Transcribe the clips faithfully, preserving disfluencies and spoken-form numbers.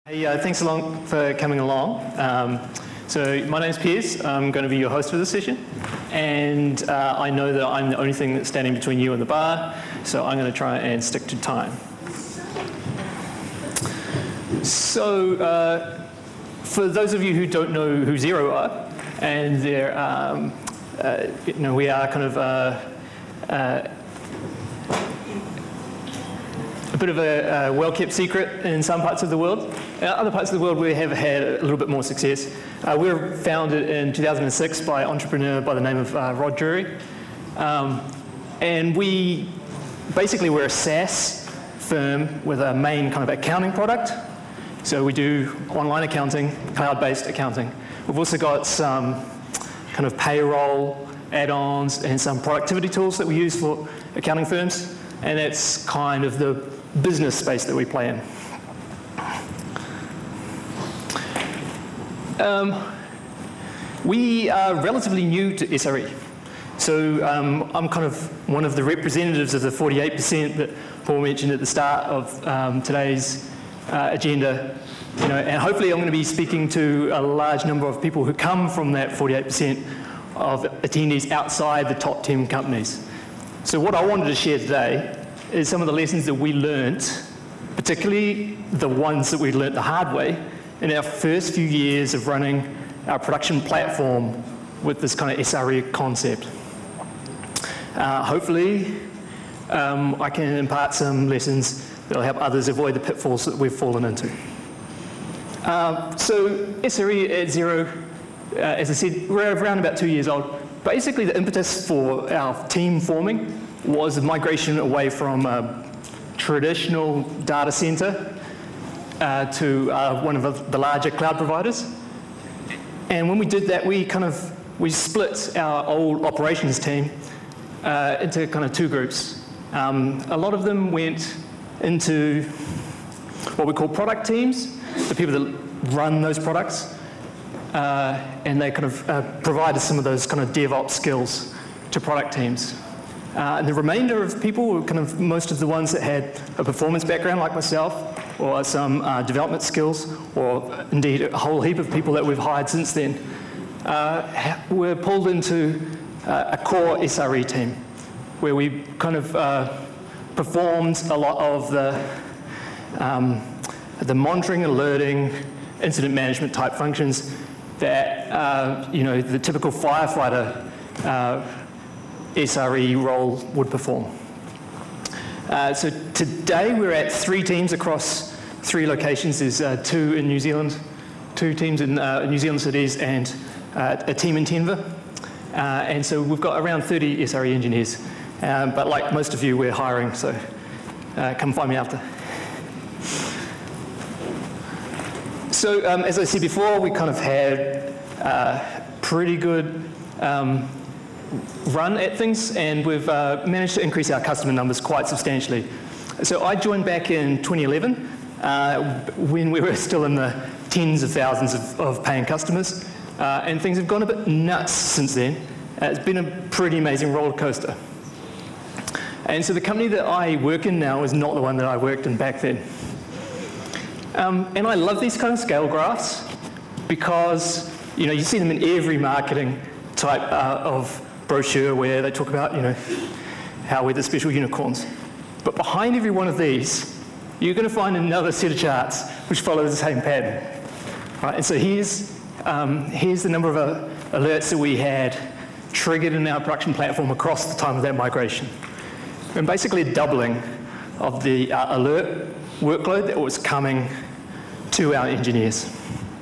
Hey, uh, thanks a lot for coming along. Um, so my name's Piers. I'm going to be your host for this session. And uh, I know that I'm the only thing that's standing between you and the bar, so I'm going to try and stick to time. So uh, for those of you who don't know who Xero are, and they're, um, uh, you know, we are kind of uh, uh, a bit of a uh, well-kept secret in some parts of the world. In other parts of the world, we have had a little bit more success. Uh, we were founded in two thousand six by an entrepreneur by the name of uh, Rod Drury. Um, and we, basically, we're a SaaS firm with a main kind of accounting product. So we do online accounting, cloud-based accounting. We've also got some kind of payroll add-ons and some productivity tools that we use for accounting firms. And that's kind of the business space that we play in. Um, we are relatively new to S R E. So um, I'm kind of one of the representatives of the forty-eight percent that Paul mentioned at the start of um, today's uh, agenda. You know, and hopefully I'm going to be speaking to a large number of people who come from that forty-eight percent of attendees outside the top ten companies. So what I wanted to share today is some of the lessons that we learnt, particularly the ones that we learnt the hard way in our first few years of running our production platform with this kind of S R E concept. Uh, hopefully, um, I can impart some lessons that will help others avoid the pitfalls that we've fallen into. Uh, so S R E at Xero, uh, as I said, we're around about two years old. Basically, the impetus for our team forming was the migration away from a traditional data center uh, to uh, one of the larger cloud providers. And when we did that, we kind of, we split our old operations team uh, into kind of two groups. Um, a lot of them went into what we call product teams, the people that run those products, uh, and they kind of uh, provided some of those kind of DevOps skills to product teams. Uh, and the remainder of people were kind of most of the ones that had a performance background like myself, or some uh, development skills, or indeed a whole heap of people that we've hired since then, uh, were pulled into uh, a core S R E team, where we kind of uh, performed a lot of the, um, the monitoring, alerting, incident management type functions that uh, you know, the typical firefighter uh, S R E role would perform. Uh, so today we're at three teams across three locations. There's uh, two in New Zealand, two teams in uh, New Zealand cities, and uh, a team in Denver. Uh, and so we've got around thirty S R E engineers. Um, but like most of you, we're hiring, so uh, come find me after. So um, as I said before, we kind of had uh, pretty good um, run at things, and we've uh, managed to increase our customer numbers quite substantially. So I joined back in twenty eleven uh, when we were still in the tens of thousands of, of paying customers, uh, and things have gone a bit nuts since then. Uh, it's been a pretty amazing roller coaster. And so the company that I work in now is not the one that I worked in back then. Um, and I love these kind of scale graphs because, you know, you see them in every marketing type uh, of brochure where they talk about, you know, how we're the special unicorns. But behind every one of these, you're going to find another set of charts which follow the same pattern. Right? And so here's, um, here's the number of uh, alerts that we had triggered in our production platform across the time of that migration. And basically a doubling of the uh, alert workload that was coming to our engineers.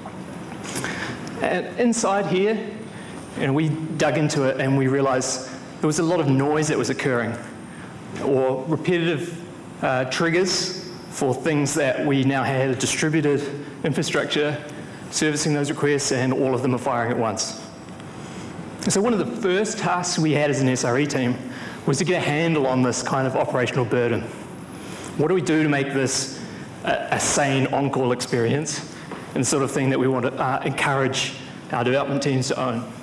And inside here, and we dug into it and we realized there was a lot of noise that was occurring, or repetitive uh, triggers for things that we now had a distributed infrastructure servicing those requests, and all of them are firing at once. And so one of the first tasks we had as an S R E team was to get a handle on this kind of operational burden. What do we do to make this a, a sane on-call experience, and the sort of thing that we want to uh, encourage our development teams to own?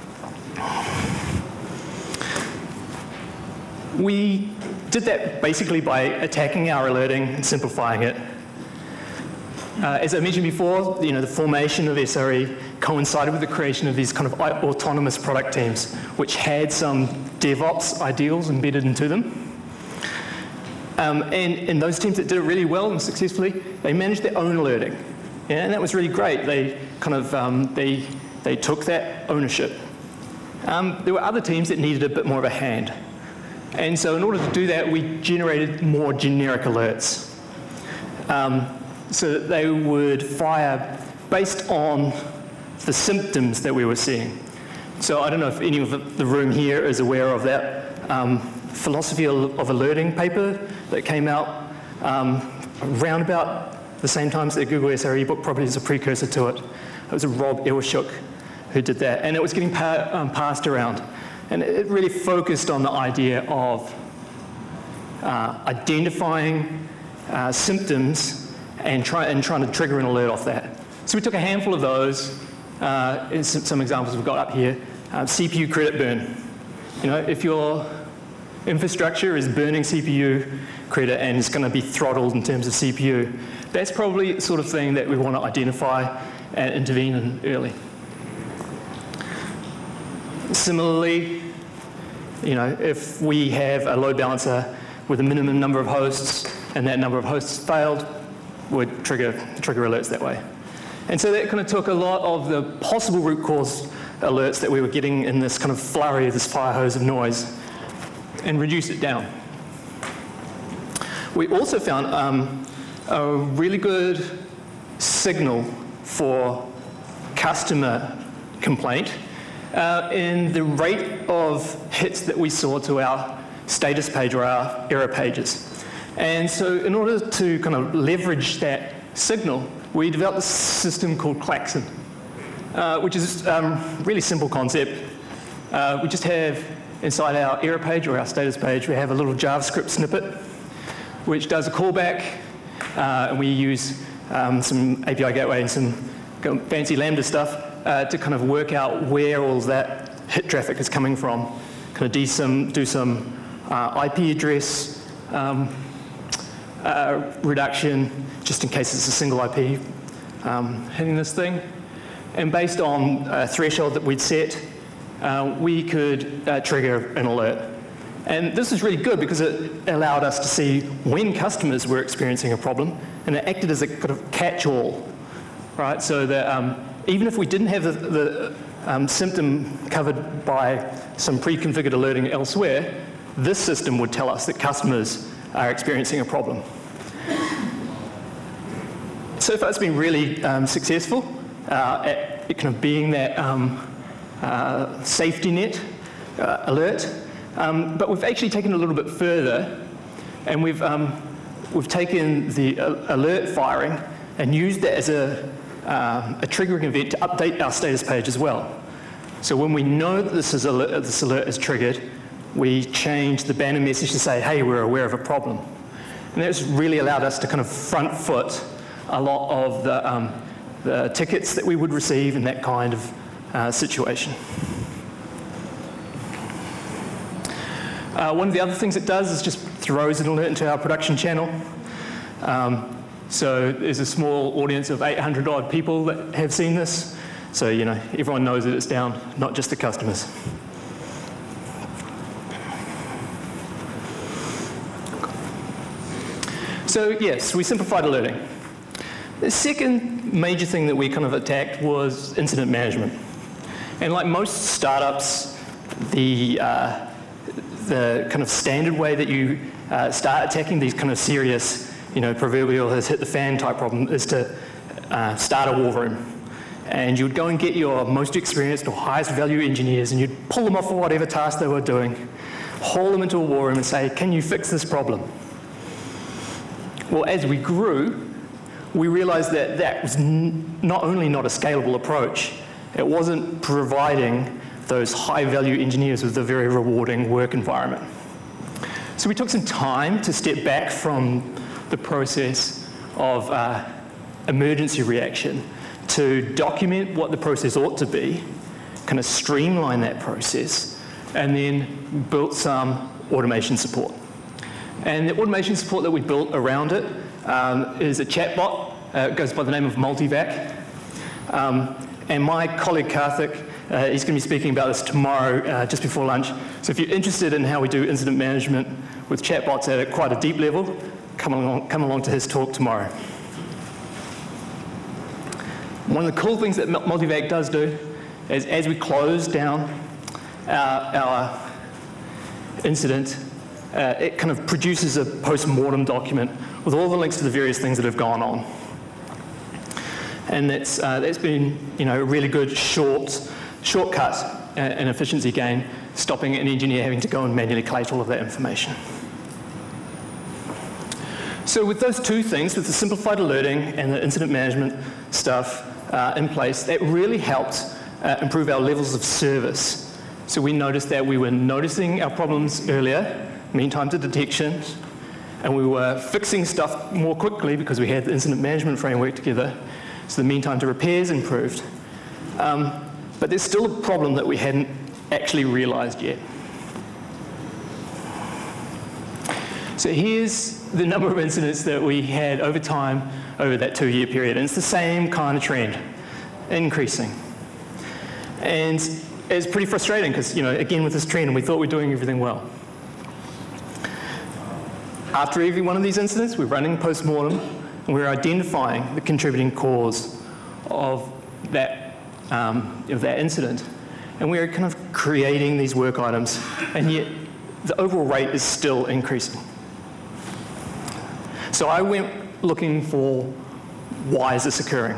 We did that basically by attacking our alerting and simplifying it. Uh, as I mentioned before, you know, the formation of S R E coincided with the creation of these kind of autonomous product teams, which had some DevOps ideals embedded into them. Um, and, and those teams that did it really well and successfully, they managed their own alerting. Yeah, and that was really great. They kind of, um, they, they took that ownership. Um, there were other teams that needed a bit more of a hand. And so in order to do that, we generated more generic alerts. Um, so that they would fire based on the symptoms that we were seeing. So I don't know if any of the room here is aware of that um, philosophy of alerting paper that came out um, around about the same time as the Google S R E book, probably as a precursor to it. It was a Rob Elshook who did that, and it was getting pa um, passed around. And it really focused on the idea of uh, identifying uh, symptoms and, try, and trying to trigger an alert off that. So we took a handful of those, uh, and some, some examples we've got up here. Uh, C P U credit burn. You know, if your infrastructure is burning C P U credit and it's going to be throttled in terms of C P U, that's probably the sort of thing that we want to identify and intervene in early. Similarly, you know, if we have a load balancer with a minimum number of hosts and that number of hosts failed, would trigger, trigger alerts that way. And so that kind of took a lot of the possible root cause alerts that we were getting in this kind of flurry of this fire hose of noise and reduced it down. We also found um, a really good signal for customer complaint uh, in the rate of hits that we saw to our status page or our error pages. And so in order to kind of leverage that signal, we developed a system called Klaxon, uh, which is a um, really simple concept. Uh, we just have inside our error page or our status page, we have a little JavaScript snippet which does a callback, uh, and we use um, some A P I gateway and some fancy Lambda stuff uh, to kind of work out where all that hit traffic is coming from, kind of do some, do some uh, I P address um, uh, reduction, just in case it's a single I P um, hitting this thing. And based on a threshold that we'd set, Uh, we could uh, trigger an alert. And this is really good because it allowed us to see when customers were experiencing a problem, and it acted as a kind of catch-all, right? So that um, even if we didn't have the, the um, symptom covered by some pre-configured alerting elsewhere, this system would tell us that customers are experiencing a problem. So far it's been really um, successful uh, at kind of being that um, Uh, safety net uh, alert, um, but we've actually taken it a little bit further, and we've um, we've taken the uh, alert firing and used that as a uh, a triggering event to update our status page as well. So when we know that this is alert, this alert is triggered, we change the banner message to say, "Hey, we're aware of a problem," and that's really allowed us to kind of front foot a lot of the um, the tickets that we would receive in that kind of Uh, situation. Uh, one of the other things it does is just throws an alert into our production channel. Um, so there's a small audience of eight hundred odd people that have seen this. So, you know, everyone knows that it's down, not just the customers. So, yes, we simplified alerting. The second major thing that we kind of attacked was incident management. And like most startups, the, uh, the kind of standard way that you uh, start attacking these kind of serious, you know, proverbial has hit the fan type problem is to uh, start a war room. And you would go and get your most experienced or highest value engineers and you'd pull them off for whatever task they were doing, haul them into a war room and say, "Can you fix this problem?" Well, as we grew, we realized that that was n not only not a scalable approach, it wasn't providing those high-value engineers with a very rewarding work environment. So we took some time to step back from the process of uh, emergency reaction to document what the process ought to be, kind of streamline that process, and then built some automation support. And the automation support that we built around it um, is a chatbot uh, goes by the name of Multivac. Um, and my colleague Karthik, uh, he's going to be speaking about this tomorrow, uh, just before lunch. So if you're interested in how we do incident management with chatbots at a quite a deep level, come along, come along to his talk tomorrow. One of the cool things that Multivac does do is as we close down our, our incident, uh, it kind of produces a post-mortem document with all the links to the various things that have gone on. And that's, uh, that's been, you know, a really good short, shortcut and efficiency gain, stopping an engineer having to go and manually collate all of that information. So with those two things, with the simplified alerting and the incident management stuff uh, in place, that really helped uh, improve our levels of service. So we noticed that we were noticing our problems earlier, mean time to detection, and we were fixing stuff more quickly because we had the incident management framework together. So the mean time to repairs improved. Um, but there's still a problem that we hadn't actually realized yet. So here's the number of incidents that we had over time over that two-year period. And it's the same kind of trend, increasing. And it's pretty frustrating because, you know, again with this trend, we thought we were doing everything well. After every one of these incidents, we're running post-mortem, and we're identifying the contributing cause of that, um, of that incident. And we're kind of creating these work items, and yet the overall rate is still increasing. So I went looking for why is this occurring?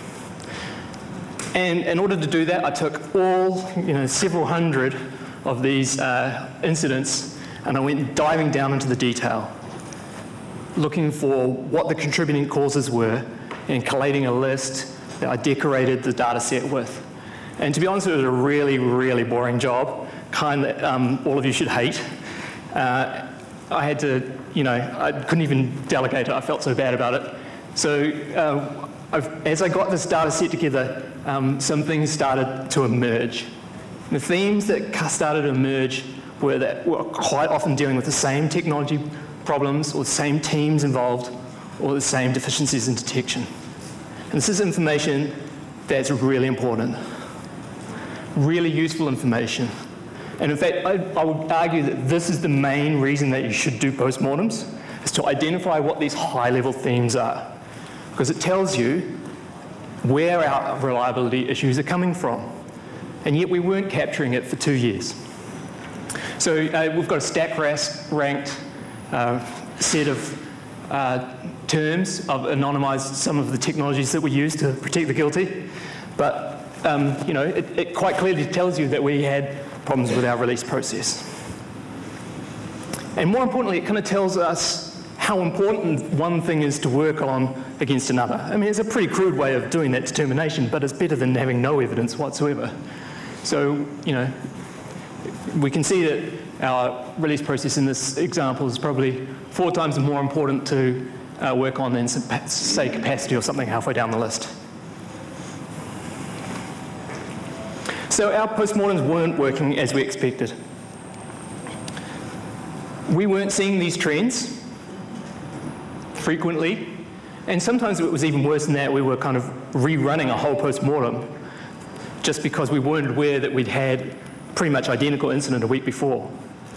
And in order to do that, I took all, you know, several hundred of these uh, incidents, and I went diving down into the detail, looking for what the contributing causes were and collating a list that I decorated the data set with. And to be honest, it was a really, really boring job, kind that um, all of you should hate. Uh, I had to, you know, I couldn't even delegate it. I felt so bad about it. So uh, I've, as I got this data set together, um, some things started to emerge. The themes that started to emerge were that we're quite often dealing with the same technology problems or the same teams involved or the same deficiencies in detection. And this is information that's really important, really useful information. And in fact, I, I would argue that this is the main reason that you should do postmortems, is to identify what these high-level themes are. Because it tells you where our reliability issues are coming from. And yet we weren't capturing it for two years. So uh, we've got a stack ranked uh, set of uh, terms. I've anonymized some of the technologies that we use to protect the guilty. But um, you know, it, it quite clearly tells you that we had problems with our release process. And more importantly, it kind of tells us how important one thing is to work on against another. I mean, it's a pretty crude way of doing that determination, but it's better than having no evidence whatsoever. So, you know, we can see that our release process in this example is probably four times more important to uh, work on than, say, capacity or something halfway down the list. So our postmortems weren't working as we expected. We weren't seeing these trends frequently, and sometimes it was even worse than that. We were kind of rerunning a whole postmortem just because we weren't aware that we'd had pretty much identical incident a week before.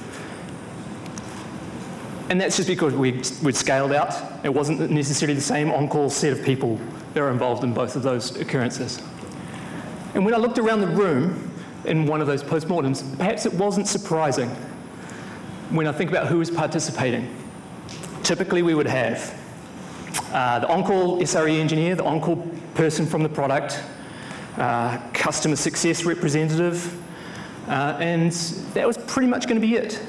And that's just because we'd, we'd scaled out. It wasn't necessarily the same on-call set of people that were involved in both of those occurrences. And when I looked around the room in one of those postmortems, perhaps it wasn't surprising when I think about who was participating. Typically we would have uh, the on-call S R E engineer, the on-call person from the product, uh, customer success representative, uh, and that was pretty much going to be it.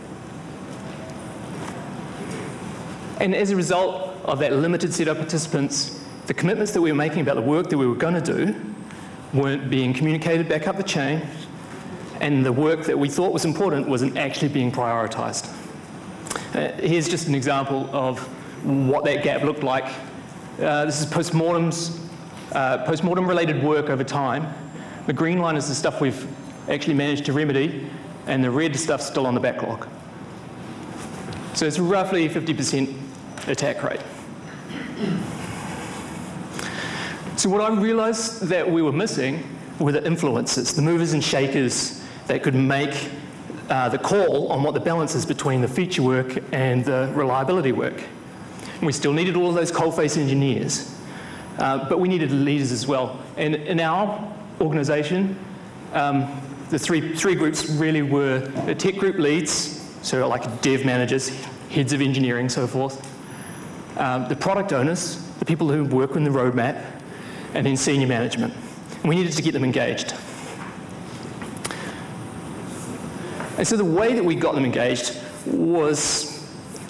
And as a result of that limited set of participants, the commitments that we were making about the work that we were going to do weren't being communicated back up the chain, and the work that we thought was important wasn't actually being prioritized. Uh, here's just an example of what that gap looked like. Uh, this is postmortems, uh, postmortem related work over time. The green line is the stuff we've actually managed to remedy, and the red stuff's still on the backlog. So it's roughly fifty percent attack rate. So what I realized that we were missing were the influences, the movers and shakers that could make uh, the call on what the balance is between the feature work and the reliability work. And we still needed all of those coalface engineers, uh, but we needed leaders as well. And in our organization, um, the three, three groups really were the tech group leads, so like dev managers, heads of engineering, so forth, um, the product owners, the people who work on the roadmap, and then senior management. And we needed to get them engaged. And so the way that we got them engaged was,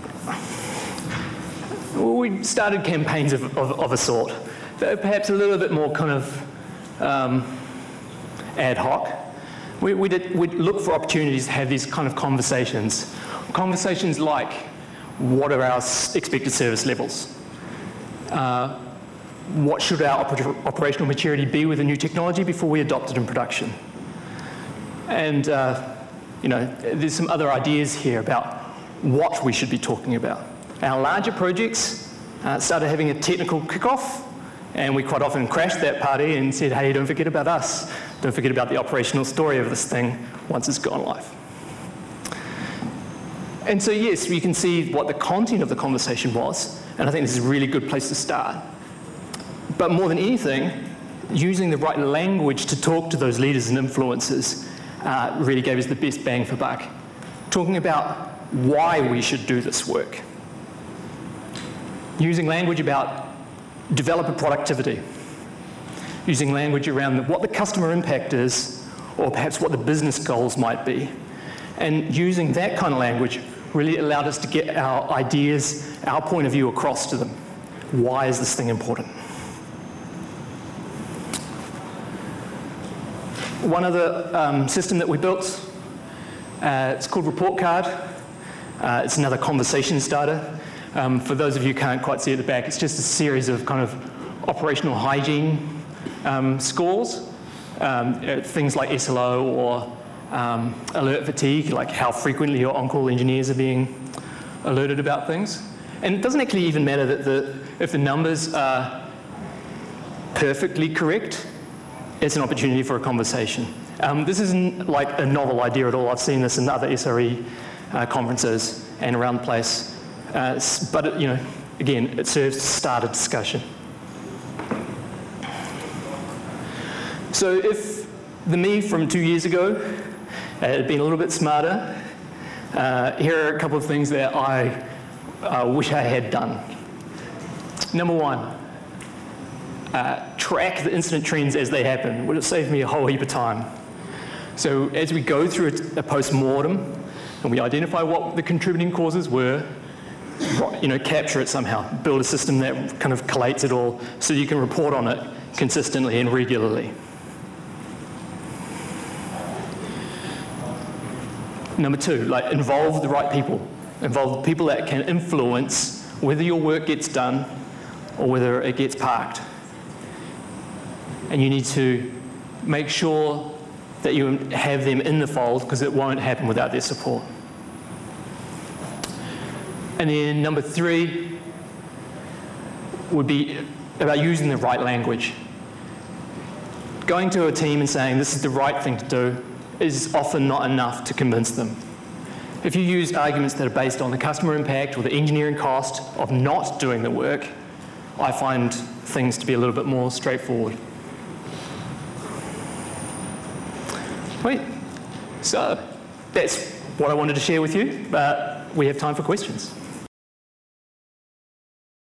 well, we started campaigns of, of, of a sort, perhaps a little bit more kind of um, ad hoc. We, we did, we'd look for opportunities to have these kind of conversations. Conversations like, what are our expected service levels? Uh, what should our oper operational maturity be with a new technology before we adopt it in production? And uh, you know, there's some other ideas here about what we should be talking about. Our larger projects uh, started having a technical kickoff, and we quite often crashed that party and said, hey, don't forget about us. Don't forget about the operational story of this thing once it's gone live. And so yes, we can see what the content of the conversation was, and I think this is a really good place to start. But more than anything, using the right language to talk to those leaders and influencers uh, really gave us the best bang for buck. Talking about why we should do this work. Using language about developer productivity. Using language around what the customer impact is, or perhaps what the business goals might be. And using that kind of language really allowed us to get our ideas, our point of view across to them. Why is this thing important? One other um, system that we built, uh, it's called Report Card. Uh, it's another conversation starter. Um, for those of you who can't quite see at the back, it's just a series of kind of operational hygiene um, scores. Um, uh, things like S L O or um, alert fatigue, like how frequently your on-call engineers are being alerted about things. And it doesn't actually even matter that the, if the numbers are perfectly correct, it's an opportunity for a conversation. Um, this isn't like a novel idea at all. I've seen this in other S R E uh, conferences and around the place. Uh, but, it, you know, again, it serves to start a discussion. So if the me from two years ago had been a little bit smarter, uh, here are a couple of things that I uh, wish I had done. Number one, uh, track the incident trends as they happen. Would have saved me a whole heap of time. So as we go through a, a post-mortem and we identify what the contributing causes were, you know, capture it somehow, build a system that kind of collates it all so you can report on it consistently and regularly. Number two, like involve the right people. Involve the people that can influence whether your work gets done or whether it gets parked. And you need to make sure that you have them in the fold because it won't happen without their support. And then number three would be about using the right language. Going to a team and saying this is the right thing to do is often not enough to convince them. If you use arguments that are based on the customer impact or the engineering cost of not doing the work, I find things to be a little bit more straightforward. Right, so that's what I wanted to share with you, but we have time for questions.